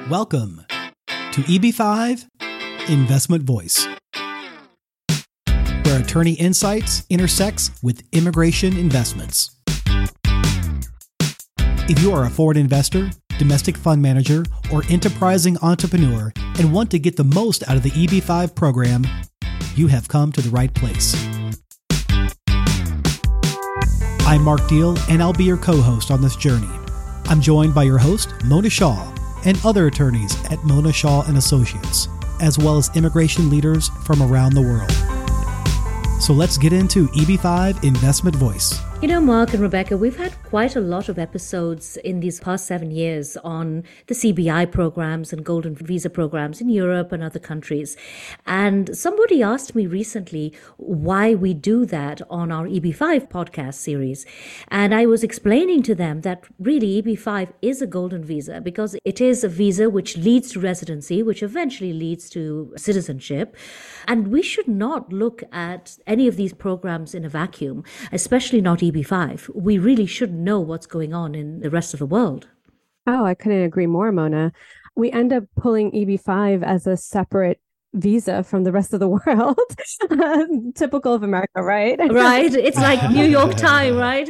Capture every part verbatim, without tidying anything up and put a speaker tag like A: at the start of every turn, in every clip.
A: Welcome to E B five Investment Voice, where attorney insights intersects with immigration investments. If you are a foreign investor, domestic fund manager, or enterprising entrepreneur and want to get the most out of the E B five program, you have come to the right place. I'm Mark Deal, and I'll be your co-host on this journey. I'm joined by your host, Mona Shaw, and other attorneys at Mona Shaw and Associates, as well as immigration leaders from around the world. So let's get into E B five Investment Voice.
B: You know, Mark and Rebecca, we've had quite a lot of episodes in these past seven years on the C B I programs and golden visa programs in Europe and other countries. And somebody asked me recently why we do that on our E B five podcast series. And I was explaining to them that really E B five is a golden visa because it is a visa which leads to residency, which eventually leads to citizenship. And we should not look at any of these programs in a vacuum, especially not E B five. We really should know what's going on in the rest of the world.
C: Oh, I couldn't agree more, Mona. We end up pulling E B five as a separate visa from the rest of the world. Typical of America, right?
B: Right. It's like New York time, right?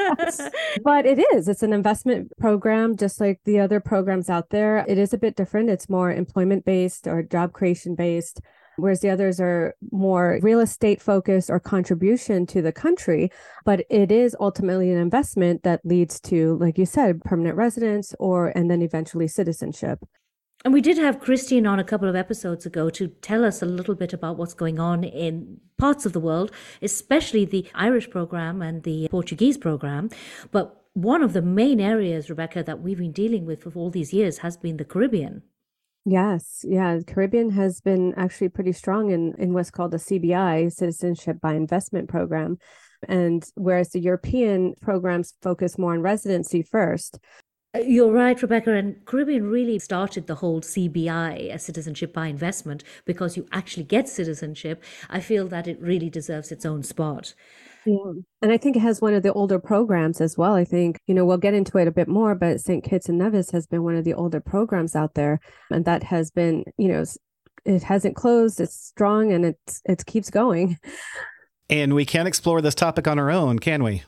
C: But it is. It's an investment program, just like the other programs out there. It is a bit different. It's more employment-based or job creation-based, whereas the others are more real estate focused or contribution to the country. But it is ultimately an investment that leads to, like you said, permanent residence or and then eventually citizenship.
B: And we did have Christine on a couple of episodes ago to tell us a little bit about what's going on in parts of the world, especially the Irish program and the Portuguese program. But one of the main areas, Rebecca, that we've been dealing with for all these years has been the Caribbean.
C: Yes, yeah. The Caribbean has been actually pretty strong in, in what's called the C B I, Citizenship by Investment Program. And whereas the European programs focus more on residency first.
B: You're right, Rebecca, and Caribbean really started the whole C B I, a citizenship by investment, because you actually get citizenship. I feel that it really deserves its own spot.
C: Yeah. And I think it has one of the older programs as well. I think, you know, we'll get into it a bit more, but Saint Kitts and Nevis has been one of the older programs out there. And that has been, you know, it hasn't closed, it's strong, and it's it keeps going.
D: And we can't explore this topic on our own, can we?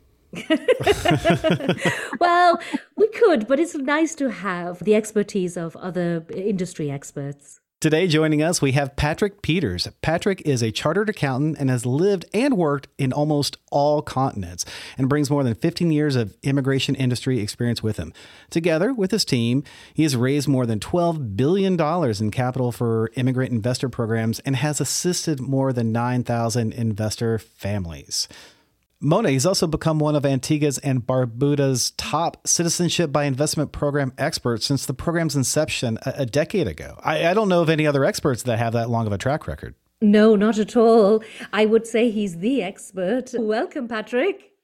B: Well, we could, but it's nice to have the expertise of other industry experts.
D: Today, joining us, we have Patrick Peters. Patrick is a chartered accountant and has lived and worked in almost all continents and brings more than fifteen years of immigration industry experience with him. Together with his team, he has raised more than twelve billion dollars in capital for immigrant investor programs and has assisted more than nine thousand investor families. Mona, he's also become one of Antigua's and Barbuda's top citizenship by investment program experts since the program's inception a, a decade ago. I, I don't know of any other experts that have that long of a track record.
B: No, not at all. I would say he's the expert. Welcome, Patrick.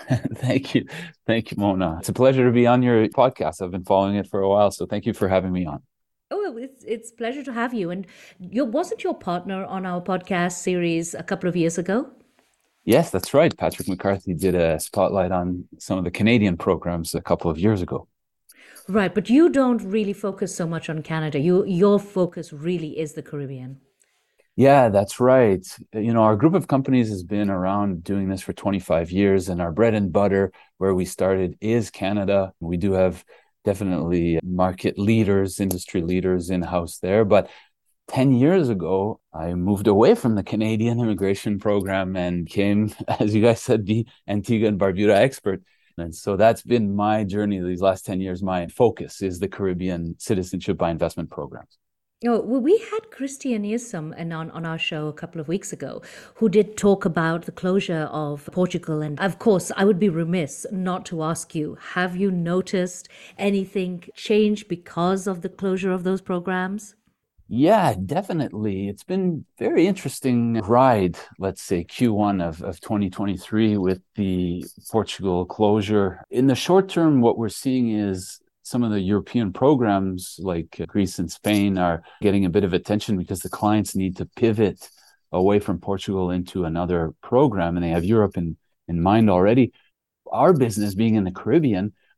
E: Thank you. Thank you, Mona. It's a pleasure to be on your podcast. I've been following it for a while, so thank you for having me on.
B: Oh, it's it's a pleasure to have you. And you wasn't your partner on our podcast series a couple of years ago?
E: Yes, that's right. Patrick McCarthy did a spotlight on some of the Canadian programs a couple of years ago.
B: Right, but you don't really focus so much on Canada. You, your focus really is the Caribbean.
E: Yeah, that's right. You know, our group of companies has been around doing this for twenty-five years, and our bread and butter, where we started, is Canada. We do have definitely market leaders, industry leaders in-house there, but ten years ago, I moved away from the Canadian immigration program and came, as you guys said, the Antigua and Barbuda expert. And so that's been my journey these last ten years. My focus is the Caribbean citizenship by investment programs.
B: Oh, well, we had Christian Newsom on, on our show a couple of weeks ago, who did talk about the closure of Portugal. And of course, I would be remiss not to ask you, have you noticed anything change because of the closure of those programs?
E: Yeah, definitely. It's been a very interesting ride, let's say Q one of, of twenty twenty-three with the Portugal closure. In the short term, what we're seeing is some of the European programs like Greece and Spain are getting a bit of attention because the clients need to pivot away from Portugal into another program, and they have Europe in, in mind already. Our business being in the Caribbean,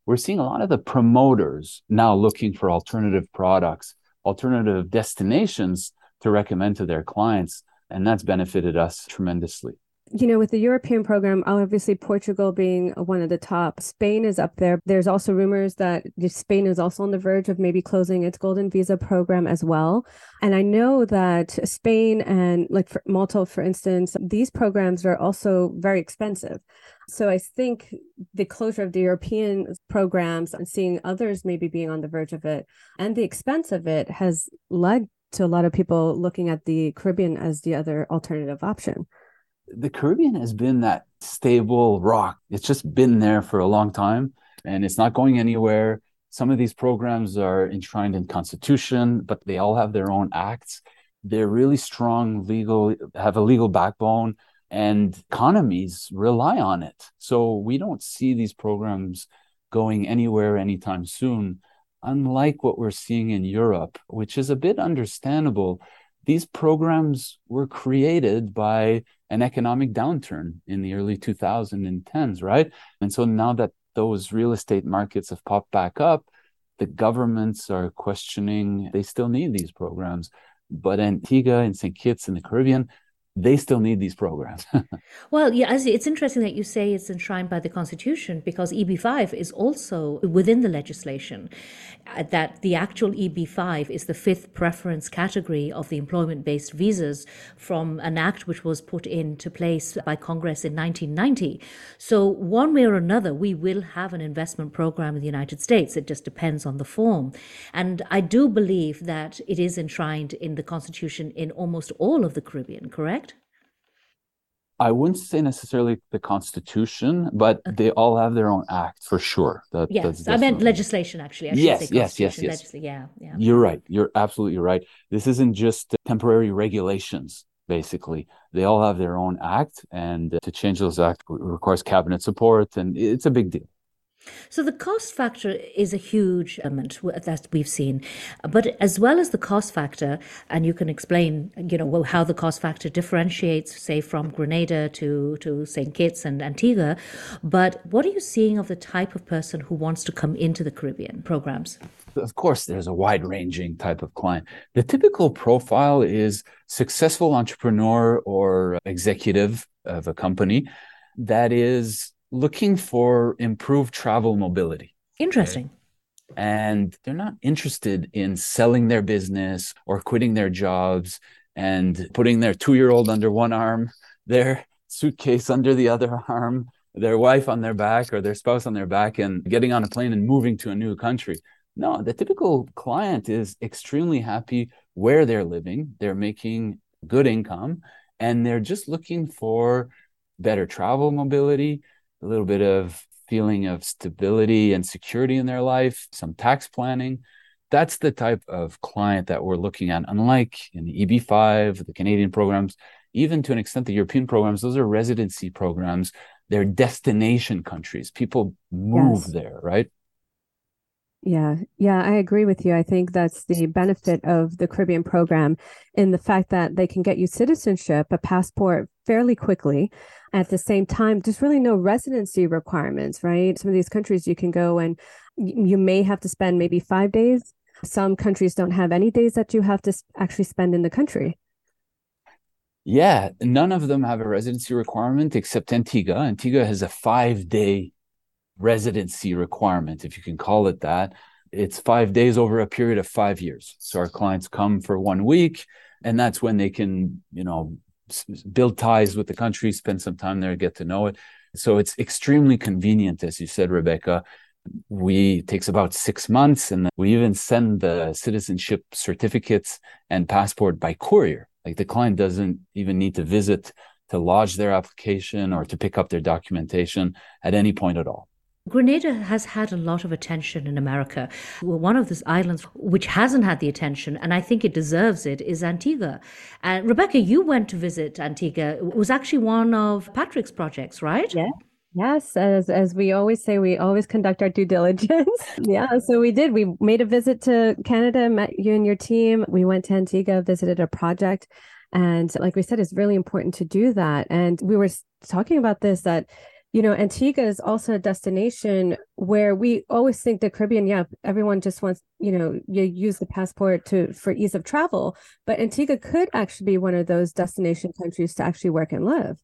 E: we're seeing a lot of the promoters now looking for alternative products, alternative destinations to recommend to their clients. And that's benefited us tremendously.
C: You know, with the European program, obviously Portugal being one of the top, Spain is up there. There's also rumors that Spain is also on the verge of maybe closing its golden visa program as well. And I know that Spain and like for Malta, for instance, these programs are also very expensive. So I think the closure of the European programs and seeing others maybe being on the verge of it and the expense of it has led to a lot of people looking at the Caribbean as the other alternative option.
E: The Caribbean has been that stable rock. It's just been there for a long time and it's not going anywhere. Some of these programs are enshrined in Constitution, but they all have their own acts. They're really strong legal, have a legal backbone, and economies rely on it. So we don't see these programs going anywhere anytime soon, unlike what we're seeing in Europe, which is a bit understandable. These programs were created by an economic downturn in the early two thousand tens, right? And so now that those real estate markets have popped back up, the governments are questioning, they still need these programs. But Antigua and Saint Kitts in the Caribbean, they still need these programs.
B: Well, yeah, it's interesting that you say it's enshrined by the Constitution, because E B five is also within the legislation, that the actual E B five is the fifth preference category of the employment-based visas from an act which was put into place by Congress in nineteen ninety. So one way or another, we will have an investment program in the United States. It just depends on the form. And I do believe that it is enshrined in the Constitution in almost all of the Caribbean, correct?
E: I wouldn't say necessarily the Constitution, but okay. They all have their own act for sure. That,
B: yes, I meant legislation, actually. I
E: yes, yes, yes, yes.
B: Legisl- yeah, yeah.
E: You're right. You're absolutely right. This isn't just temporary regulations, basically. They all have their own act, and to change those acts requires cabinet support, and it's a big deal.
B: So the cost factor is a huge element that we've seen, but as well as the cost factor, and you can explain, you know, how the cost factor differentiates, say, from Grenada to, to Saint Kitts and Antigua, but what are you seeing of the type of person who wants to come into the Caribbean programs?
E: Of course, there's a wide-ranging type of client. The typical profile is successful entrepreneur or executive of a company that is looking for improved travel mobility.
B: Interesting.
E: Okay? And they're not interested in selling their business or quitting their jobs and putting their two-year-old under one arm, their suitcase under the other arm, their wife on their back or their spouse on their back, and getting on a plane and moving to a new country. No, the typical client is extremely happy where they're living. They're making good income, and they're just looking for better travel mobility, a little bit of feeling of stability and security in their life, some tax planning. That's the type of client that we're looking at. Unlike in the E B five, the Canadian programs, even to an extent the European programs, those are residency programs. They're destination countries. People move yes. there, right?
C: Yeah, yeah, I agree with you. I think that's the benefit of the Caribbean program in the fact that they can get you citizenship, a passport fairly quickly. At the same time, there's really no residency requirements, right? Some of these countries you can go and you may have to spend maybe five days. Some countries don't have any days that you have to actually spend in the country.
E: Yeah, none of them have a residency requirement except Antigua. Antigua has a five-day residency requirement, if you can call it that. It's five days over a period of five years. So our clients come for one week, and that's when they can, you know, build ties with the country, spend some time there, get to know it. So it's extremely convenient, as you said, Rebecca. We it takes about six months, and we even send the citizenship certificates and passport by courier. Like the client doesn't even need to visit to lodge their application or to pick up their documentation at any point at all.
B: Grenada has had a lot of attention in America. Well, one of the islands which hasn't had the attention, and I think it deserves it, is Antigua. And Rebecca, you went to visit Antigua. It was actually one of Patrick's projects, right?
C: Yeah. Yes, as as we always say, we always conduct our due diligence. Yeah, so we did. We made a visit to Canada, met you and your team. We went to Antigua, visited a project. And like we said, it's really important to do that. And we were talking about this, that You know, Antigua is also a destination where we always think the Caribbean, yeah, everyone just wants, you know, you use the passport to for ease of travel, but Antigua could actually be one of those destination countries to actually work and live.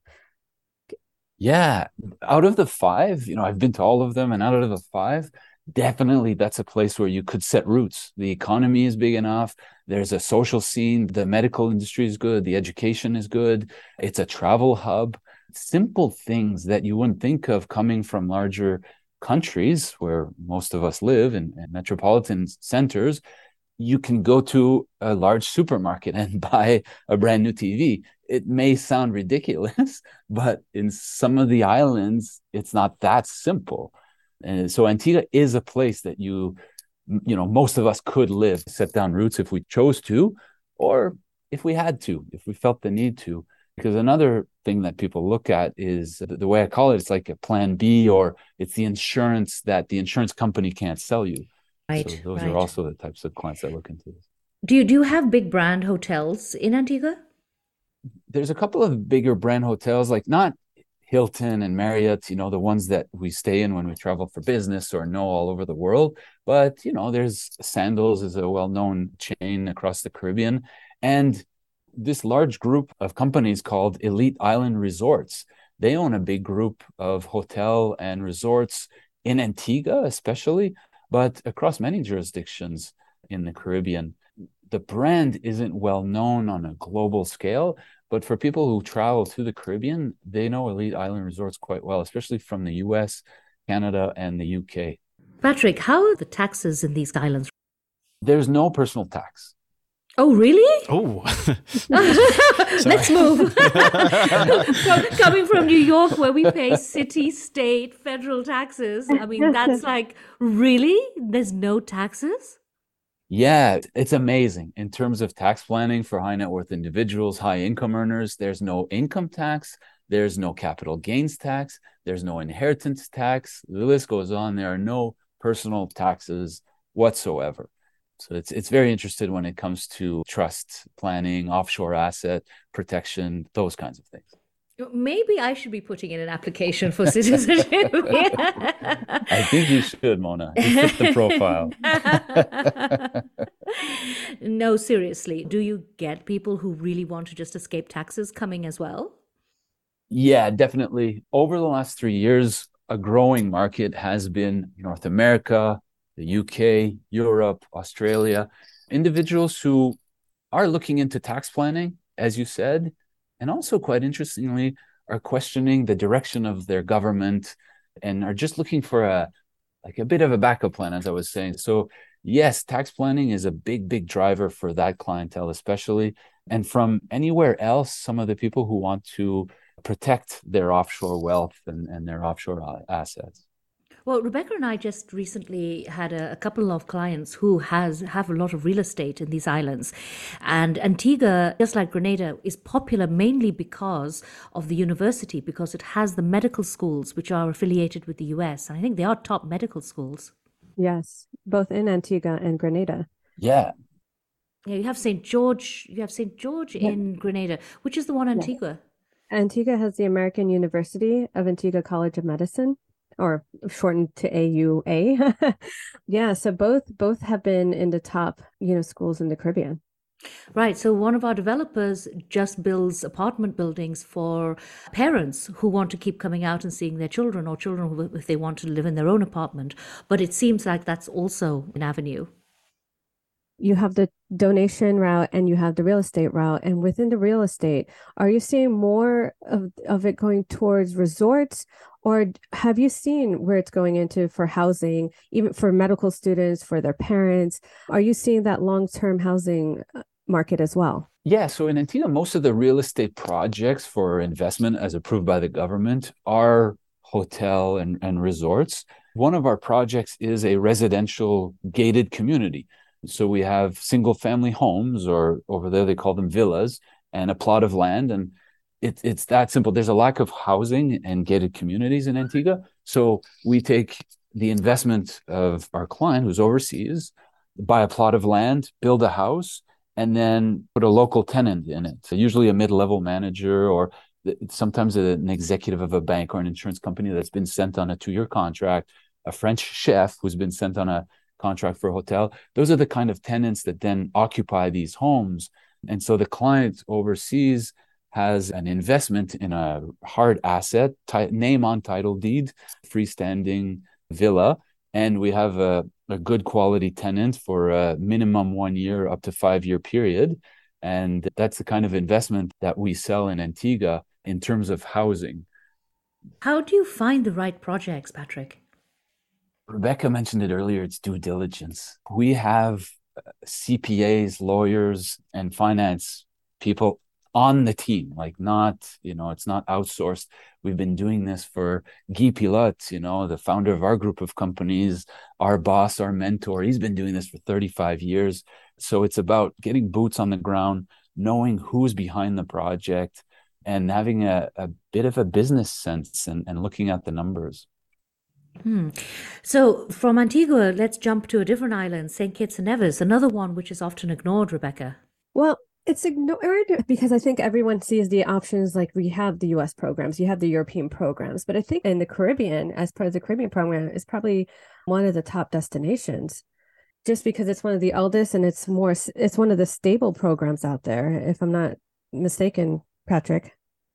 E: Yeah, out of the five, you know, I've been to all of them, and out of the five, definitely that's a place where you could set roots. The economy is big enough. There's a social scene. The medical industry is good. The education is good. It's a travel hub. Simple things that you wouldn't think of coming from larger countries where most of us live in, in metropolitan centers. You can go to a large supermarket and buy a brand new T V. It may sound ridiculous, but in some of the islands, it's not that simple. And so Antigua is a place that you, you know, most of us could live, set down roots if we chose to, or if we had to, if we felt the need to. Because another thing that people look at is the, the way I call it, it's like a plan B, or it's the insurance that the insurance company can't sell you.
B: Right,
E: so those
B: right.
E: are also the types of clients that look into this.
B: Do you, do you have big brand hotels in Antigua?
E: There's a couple of bigger brand hotels, like not Hilton and Marriott, you know, the ones that we stay in when we travel for business or know all over the world. But, you know, there's Sandals is a well-known chain across the Caribbean. And this large group of companies called Elite Island Resorts, they own a big group of hotel and resorts in Antigua, especially, but across many jurisdictions in the Caribbean. The brand isn't well known on a global scale, but for people who travel to the Caribbean, they know Elite Island Resorts quite well, especially from the U S, Canada, and the U K.
B: Patrick, how are the taxes in these islands?
E: There's no personal tax.
B: Oh, really?
D: Oh,
B: let's move. From, coming from New York, where we pay city, state, federal taxes, I mean, that's like, really? There's no taxes?
E: Yeah, it's amazing. In terms of tax planning for high net worth individuals, high income earners, there's no income tax, there's no capital gains tax, there's no inheritance tax. The list goes on. There are no personal taxes whatsoever. So it's it's very interesting when it comes to trust planning, offshore asset protection, those kinds of things.
B: Maybe I should be putting in an application for citizenship.
E: I think you should, Mona. You fit the profile.
B: No, seriously. Do you get people who really want to just escape taxes coming as well?
E: Yeah, definitely. Over the last three years, a growing market has been North America, the U K, Europe, Australia. Individuals who are looking into tax planning, as you said, and also, quite interestingly, are questioning the direction of their government and are just looking for a like a bit of a backup plan, as I was saying. So, yes, tax planning is a big, big driver for that clientele, especially. And from anywhere else, some of the people who want to protect their offshore wealth and, and their offshore assets.
B: Well, Rebecca and I just recently had a, a couple of clients who has have a lot of real estate in these islands. And Antigua, just like Grenada, is popular mainly because of the university, because it has the medical schools which are affiliated with the U S. And I think they are top medical schools.
C: Yes, both in Antigua and Grenada.
E: Yeah.
B: Yeah, you have Saint George, you have Saint George yeah. in Grenada, which is the one in Antigua.
C: Yeah. Antigua has the American University of Antigua College of Medicine, or shortened to A U A. Yeah, so both both have been in the top, you know, schools in the Caribbean.
B: Right. So one of our developers just builds apartment buildings for parents who want to keep coming out and seeing their children, or children who, if they want to live in their own apartment. But it seems like that's also an avenue.
C: You have the donation route and you have the real estate route. And within the real estate, are you seeing more of, of it going towards resorts? Or have you seen where it's going into for housing, even for medical students, for their parents? Are you seeing that long-term housing market as well?
E: Yeah, so in Antigua, most of the real estate projects for investment as approved by the government are hotel and, and resorts. One of our projects is a residential gated community. So we have single family homes, or over there they call them villas, and a plot of land. And it, it's that simple. There's a lack of housing and gated communities in Antigua. So we take the investment of our client who's overseas, buy a plot of land, build a house, and then put a local tenant in it. So usually a mid-level manager or sometimes an executive of a bank or an insurance company that's been sent on a two-year contract, a French chef who's been sent on a contract for a hotel. Those are the kind of tenants that then occupy these homes. And so the client overseas has an investment in a hard asset, t- name on title deed, freestanding villa, and we have a, a good quality tenant for a minimum one year up to five year period. And that's the kind of investment that we sell in Antigua in terms of housing.
B: How do you find the right projects, Patrick?
E: Rebecca mentioned it earlier, it's due diligence. We have C P As, lawyers, and finance people on the team, like not, you know, it's not outsourced. We've been doing this for Guy Pilote, you know, the founder of our group of companies, our boss, our mentor. He's been doing this for thirty-five years. So it's about getting boots on the ground, knowing who's behind the project, and having a, a bit of a business sense and, and looking at the numbers.
B: Hmm. So from Antigua, let's jump to a different island, Saint Kitts and Nevis, another one which is often ignored, Rebecca.
C: Well, it's ignored because I think everyone sees the options like we have the U S programs, you have the European programs, but I think in the Caribbean, as part of the Caribbean program, is probably one of the top destinations just because it's one of the eldest and it's more, it's one of the stable programs out there, if I'm not mistaken, Patrick.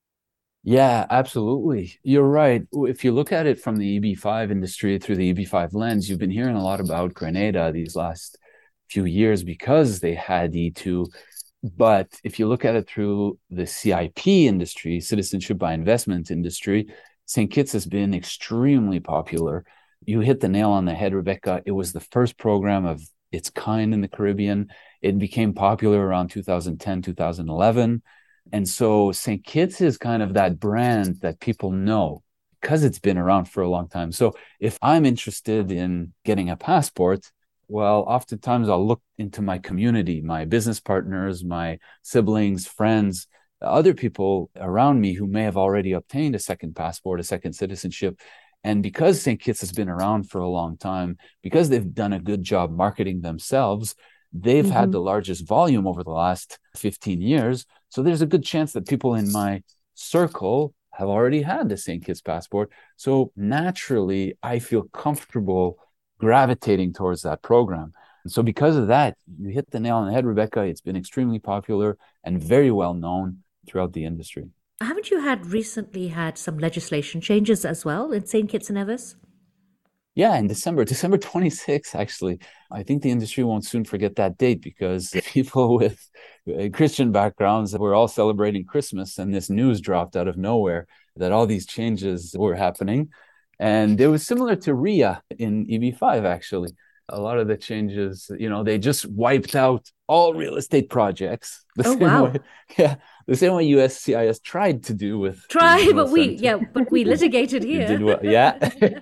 E: Yeah, absolutely. You're right. If you look at it from the E B five industry through the E B five lens, you've been hearing a lot about Grenada these last few years because they had E two. But if you look at it through the C I P industry, citizenship by investment industry, Saint Kitts has been extremely popular. You hit the nail on the head, Rebecca. It was the first program of its kind in the Caribbean. It became popular around two thousand ten, two thousand eleven. And so Saint Kitts is kind of that brand that people know because it's been around for a long time. So if I'm interested in getting a passport, well, oftentimes I'll look into my community, my business partners, my siblings, friends, other people around me who may have already obtained a second passport, a second citizenship. And because Saint Kitts has been around for a long time, because they've done a good job marketing themselves, they've mm-hmm. had the largest volume over the last fifteen years. So there's a good chance that people in my circle have already had the Saint Kitts passport. So naturally, I feel comfortable gravitating towards that program. And so because of that, you hit the nail on the head, Rebecca. It's been extremely popular and very well known throughout the industry.
B: Haven't you had recently had some legislation changes as well in Saint Kitts and Nevis?
E: Yeah, in December, December twenty-sixth, actually. I think the industry won't soon forget that date because people with Christian backgrounds were all celebrating Christmas, and this news dropped out of nowhere that all these changes were happening. And it was similar to R I A in E B five, actually. A lot of the changes, you know, they just wiped out all real estate projects. The
B: oh,
E: same
B: wow.
E: Way, yeah, the same way U S C I S tried to do with...
B: Try, but we, yeah, but we litigated here.
E: Did well, yeah.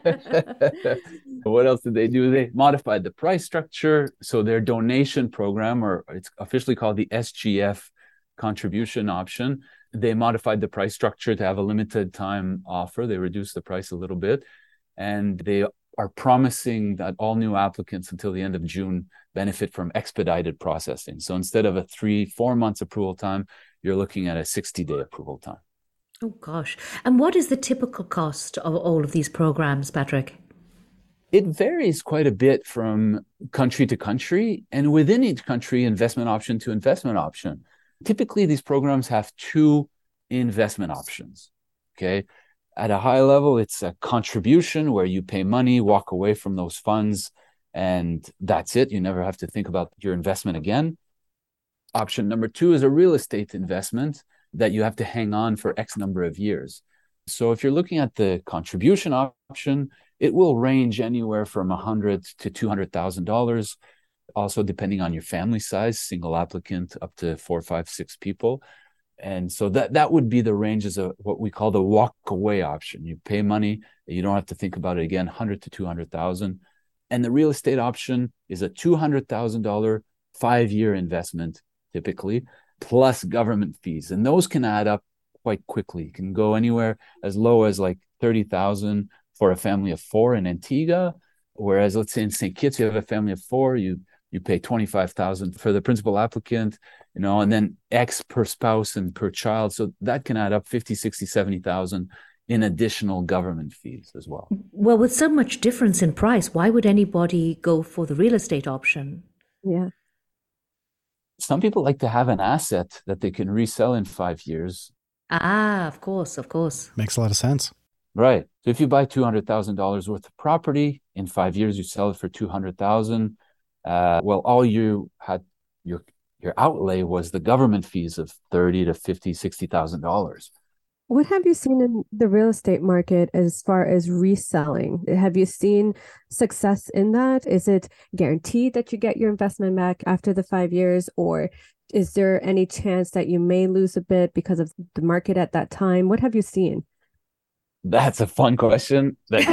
E: What else did they do? They modified the price structure. So their donation program, or it's officially called the S G F contribution option, they modified the price structure to have a limited time offer. They reduced the price a little bit. And they are promising that all new applicants until the end of June benefit from expedited processing. So instead of a three, four months approval time, you're looking at a sixty-day approval time.
B: Oh, gosh. And what is the typical cost of all of these programs, Patrick?
E: It varies quite a bit from country to country, and within each country, investment option to investment option. Typically, these programs have two investment options, okay? At a high level, it's a contribution where you pay money, walk away from those funds, and that's it. You never have to think about your investment again. Option number two is a real estate investment that you have to hang on for X number of years. So if you're looking at the contribution option, it will range anywhere from one hundred thousand dollars to two hundred thousand dollars, also depending on your family size, single applicant up to four, five, six people. And so that, that would be the ranges of what we call the walk away option. You pay money, you don't have to think about it again, one hundred thousand to two hundred thousand. And the real estate option is a two hundred thousand dollars five-year investment, typically, plus government fees. And those can add up quite quickly. It can go anywhere as low as like thirty thousand for a family of four in Antigua. Whereas let's say in Saint Kitts, you have a family of four, you you pay twenty-five thousand dollars for the principal applicant, you know, and then X per spouse and per child. So that can add up fifty, sixty, seventy thousand in additional government fees as well.
B: Well, with so much difference in price, why would anybody go for the real estate option?
C: Yeah.
E: Some people like to have an asset that they can resell in five years.
B: Ah, of course, of course.
D: Makes a lot of sense.
E: Right. So if you buy two hundred thousand dollars worth of property, in five years, you sell it for two hundred thousand dollars. Uh, well, all you had, your your outlay was the government fees of thirty to fifty, sixty thousand dollars.
C: What have you seen in the real estate market as far as reselling? Have you seen success in that? Is it guaranteed that you get your investment back after the five years? Or is there any chance that you may lose a bit because of the market at that time? What have you seen?
E: That's a fun question. That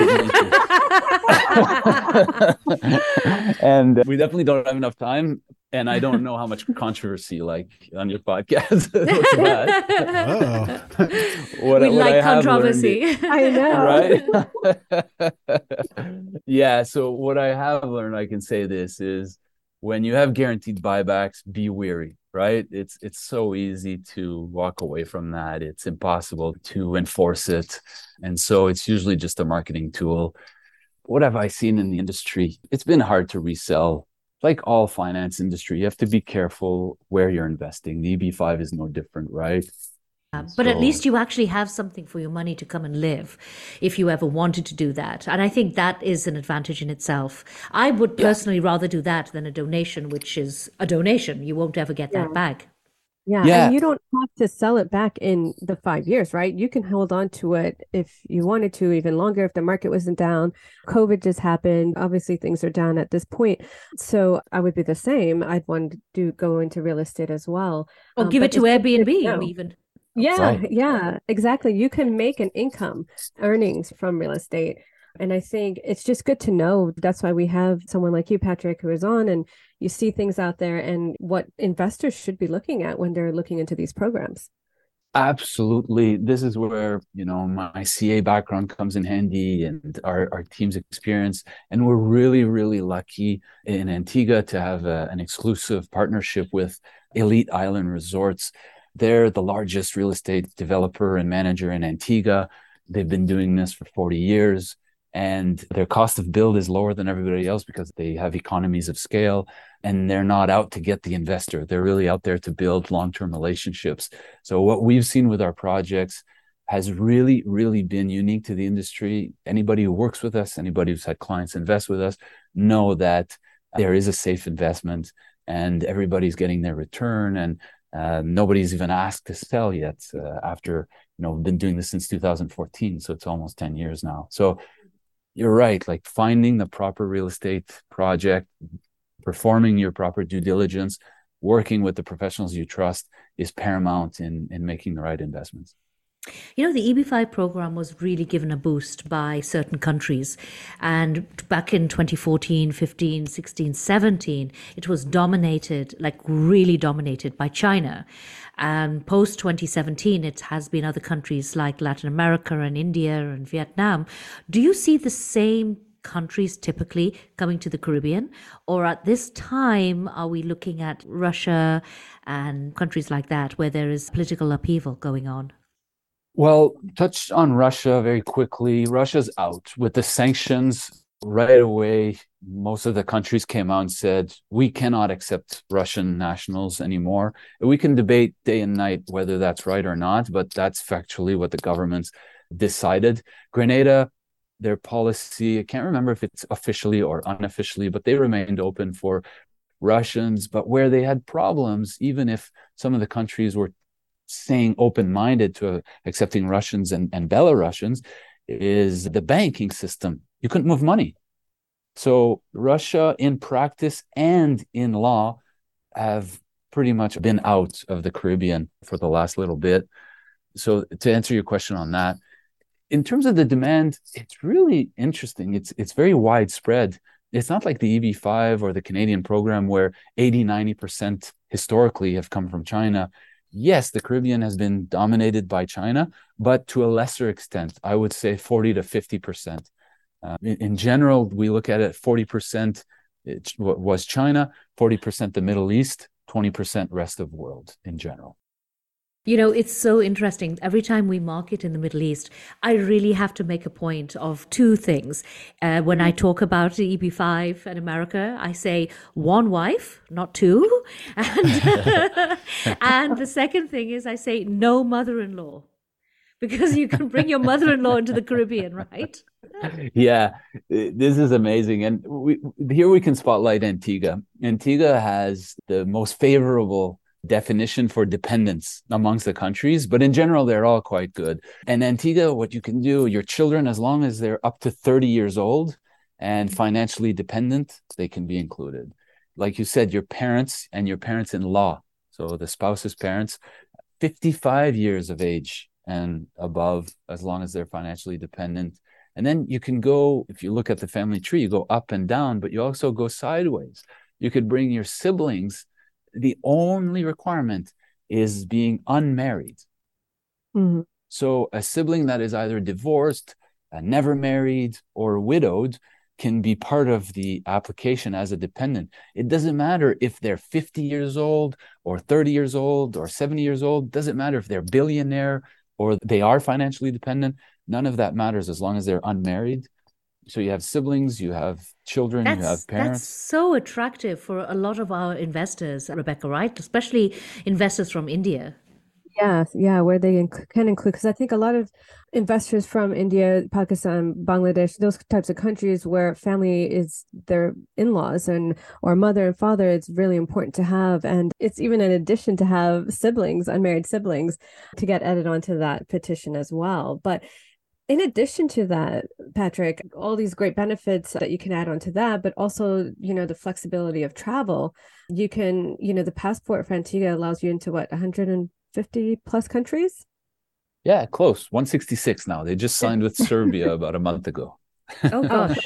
E: and we definitely don't have enough time. And I don't know how much controversy like on your podcast.
D: Oh.
E: what,
B: we
E: what
B: like
E: I
B: controversy.
E: Learned,
C: I know.
E: Right? Yeah. So what I have learned, I can say this is when you have guaranteed buybacks, be wary, right? It's it's so easy to walk away from that. It's impossible to enforce it. And so it's usually just a marketing tool. What have I seen in the industry? It's been hard to resell. Like all finance industry, you have to be careful where you're investing. The E B five is no different, right?
B: Uh, but
E: so,
B: at least you actually have something for your money to come and live if you ever wanted to do that. And I think that is an advantage in itself. I would personally yeah. rather do that than a donation, which is a donation. You won't ever get
C: yeah.
B: that back.
C: Yeah, yeah, and you don't have to sell it back in the five years, right? You can hold on to it if you wanted to even longer, if the market wasn't down. COVID just happened. Obviously, things are down at this point. So I would be the same. I'd want to go into real estate as well.
B: Or um, give it to Airbnb even.
C: Yeah,
E: right.
C: yeah, exactly. You can make an income, earnings from real estate. And I think it's just good to know. That's why we have someone like you, Patrick, who is on, and you see things out there and what investors should be looking at when they're looking into these programs.
E: Absolutely. This is where, you know, my C A background comes in handy and our, our team's experience. And we're really, really lucky in Antigua to have a, an exclusive partnership with Elite Island Resorts. They're the largest real estate developer and manager in Antigua. They've been doing this for forty years. And their cost of build is lower than everybody else because they have economies of scale and they're not out to get the investor. They're really out there to build long-term relationships. So what we've seen with our projects has really, really been unique to the industry. Anybody who works with us, anybody who's had clients invest with us, know that there is a safe investment and everybody's getting their return. And uh, nobody's even asked to sell yet uh, after, you know, we've been doing this since two thousand fourteen. So it's almost ten years now. So you're right, like finding the proper real estate project, performing your proper due diligence, working with the professionals you trust is paramount in, in making the right investments.
B: You know, the E B five program was really given a boost by certain countries. And back in twenty fourteen, fifteen, sixteen, seventeen, it was dominated, like really dominated by China. And post twenty seventeen, it has been other countries like Latin America and India and Vietnam. Do you see the same countries typically coming to the Caribbean? Or at this time, are we looking at Russia and countries like that where there is political upheaval going on?
E: Well, touched on Russia very quickly. Russia's out with the sanctions. Right away, most of the countries came out and said, we cannot accept Russian nationals anymore. We can debate day and night whether that's right or not, but that's factually what the governments decided. Grenada, their policy, I can't remember if it's officially or unofficially, but they remained open for Russians. But where they had problems, even if some of the countries were saying open-minded to accepting Russians and, and Belarusians, is the banking system. You couldn't move money. So Russia in practice and in law have pretty much been out of the Caribbean for the last little bit. So to answer your question on that, in terms of the demand, it's really interesting. It's it's very widespread. It's not like the E B five or the Canadian program where eighty, ninety percent historically have come from China. Yes, the Caribbean has been dominated by China, but to a lesser extent, I would say forty to fifty percent. Uh, in, in general, we look at it, forty percent it was China, forty percent the Middle East, twenty percent rest of world in general.
B: You know, it's so interesting. Every time we market in the Middle East, I really have to make a point of two things. Uh, when I talk about the E B five and America, I say one wife, not two. And, and the second thing is I say no mother-in-law, because you can bring your mother-in-law into the Caribbean, right?
E: Yeah, this is amazing. And we, here we can spotlight Antigua. Antigua has the most favorable definition for dependence amongst the countries, but in general, they're all quite good. And Antigua, what you can do, your children, as long as they're up to thirty years old and financially dependent, they can be included. Like you said, your parents and your parents-in-law, so the spouse's parents, fifty-five years of age and above, as long as they're financially dependent. And then you can go, if you look at the family tree, you go up and down, but you also go sideways. You could bring your siblings. The only requirement is being unmarried. Mm-hmm. So a sibling that is either divorced, uh, never married, or widowed can be part of the application as a dependent. It doesn't matter if they're fifty years old or thirty years old or seventy years old. It doesn't matter if they're billionaire or they are financially dependent. None of that matters as long as they're unmarried. So you have siblings, you have children,
B: that's,
E: you have parents.
B: That's so attractive for a lot of our investors, Rebecca, right? Especially investors from India.
C: Yeah, yeah, where they inc- can include, because I think a lot of investors from India, Pakistan, Bangladesh, those types of countries where family is their in-laws and or mother and father, it's really important to have. And it's even in addition to have siblings, unmarried siblings, to get added onto that petition as well. But in addition to that, Patrick, all these great benefits that you can add on to that, but also, you know, the flexibility of travel. You can, you know, the passport for Antigua allows you into what, one hundred fifty plus countries?
E: Yeah, close. one sixty-six now. They just signed with Serbia about a month ago.
B: Oh, gosh.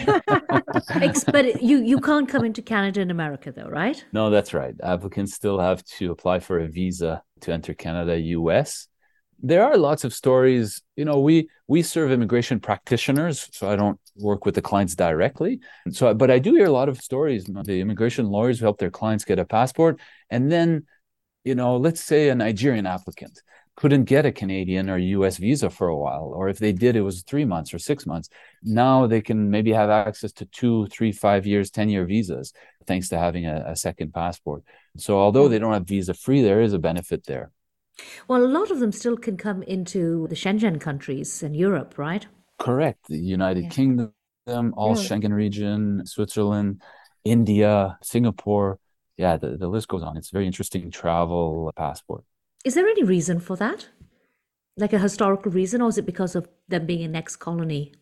B: But you, you can't come into Canada and America, though, right?
E: No, that's right. Applicants still have to apply for a visa to enter Canada, U S. There are lots of stories. You know, we we serve immigration practitioners, so I don't work with the clients directly. So, but I do hear a lot of stories. The immigration lawyers who help their clients get a passport, and then, you know, let's say a Nigerian applicant couldn't get a Canadian or U S visa for a while, or if they did, it was three months or six months. Now they can maybe have access to two, three, five years, ten-year visas, thanks to having a, a second passport. So although they don't have visa free, there is a benefit there.
B: Well, a lot of them still can come into the Schengen countries in Europe, right?
E: Correct. The United yeah. Kingdom, all yeah. Schengen region, Switzerland, India, Singapore. Yeah, the, the list goes on. It's a very interesting travel passport.
B: Is there any reason for that? Like a historical reason, or is it because of them being an ex-colony?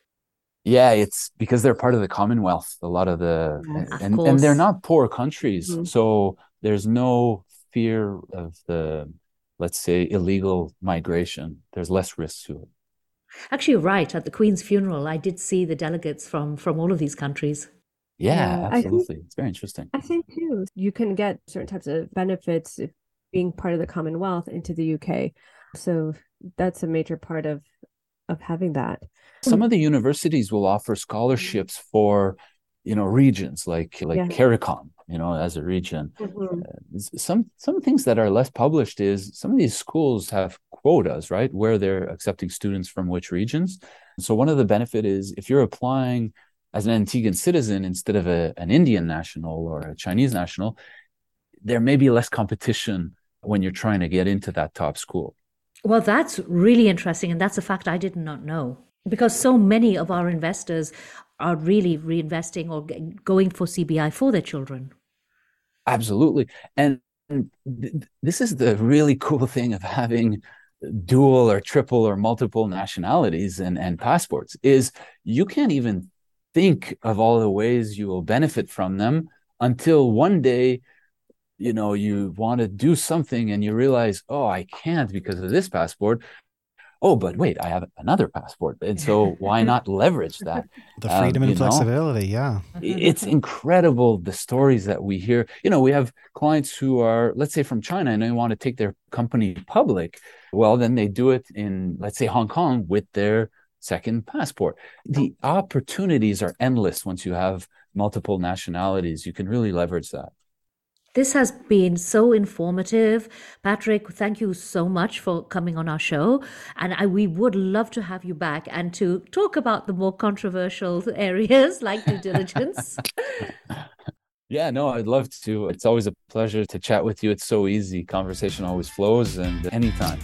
E: Yeah, it's because they're part of the Commonwealth. A lot of the, yeah, and, and they're not poor countries. Mm-hmm. So there's no fear of the, let's say, illegal migration. There's less risk to it.
B: Actually, you're right. At the Queen's funeral, I did see the delegates from, from all of these countries.
E: Yeah, yeah absolutely.
C: Think,
E: it's very interesting.
C: I think, too, you can get certain types of benefits if being part of the Commonwealth into the U K. So that's a major part of, of having that.
E: Some of the universities will offer scholarships for, you know, regions like like yeah. CARICOM, you know, as a region. Mm-hmm. Uh, some some things that are less published is some of these schools have quotas, right, where they're accepting students from which regions. So one of the benefit is if you're applying as an Antiguan citizen instead of a, an Indian national or a Chinese national, there may be less competition when you're trying to get into that top school.
B: Well, that's really interesting. And that's a fact I did not know, because so many of our investors are really reinvesting or going for C B I for their children.
E: Absolutely. And th- this is the really cool thing of having dual or triple or multiple nationalities and, and passports is you can't even think of all the ways you will benefit from them until one day, you know, you want to do something and you realize, oh, I can't because of this passport. Oh, but wait, I have another passport. And so why not leverage that?
D: The freedom um, and flexibility,
E: know?
D: yeah.
E: It's incredible, the stories that we hear. You know, we have clients who are, let's say, from China, and they want to take their company public. Well, then they do it in, let's say, Hong Kong with their second passport. The opportunities are endless once you have multiple nationalities, you can really leverage that.
B: This has been so informative. Patrick, thank you so much for coming on our show. And I, we would love to have you back and to talk about the more controversial areas like due diligence.
E: Yeah, no, I'd love to. It's always a pleasure to chat with you. It's so easy. Conversation always flows, and anytime.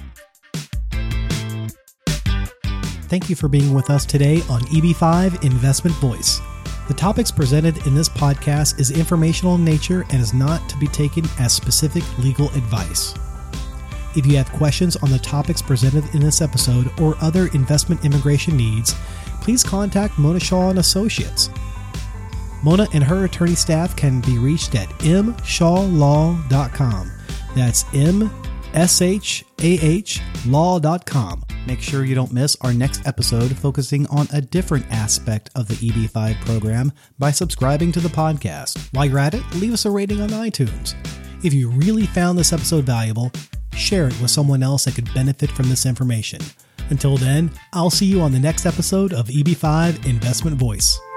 A: Thank you for being with us today on E B five Investment Voice. The topics presented in this podcast is informational in nature and is not to be taken as specific legal advice. If you have questions on the topics presented in this episode or other investment immigration needs, please contact Mona Shaw and Associates. Mona and her attorney staff can be reached at m shaw law dot com. That's M S H A H law dot com. Make sure you don't miss our next episode focusing on a different aspect of the E B five program by subscribing to the podcast. While you're at it, leave us a rating on iTunes. If you really found this episode valuable, share it with someone else that could benefit from this information. Until then, I'll see you on the next episode of E B five Investment Voice.